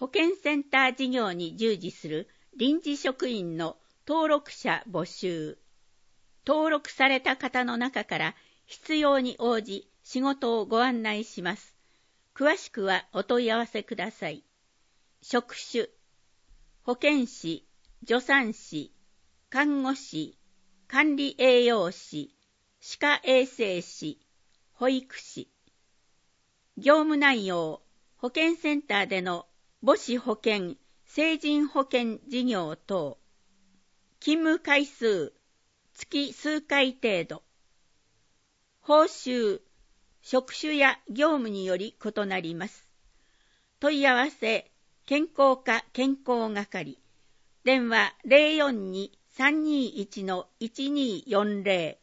保健センター事業に従事する臨時職員の登録者募集。登録された方の中から必要に応じ仕事をご案内します。詳しくはお問い合わせください。職種、保健師、助産師、看護師、管理栄養士、歯科衛生士、保育士。業務内容、保健センターでの母子保健、成人保健事業等。勤務回数、月数回程度。報酬、職種や業務により異なります。問い合わせ、健康課健康係。電話 042-321-1240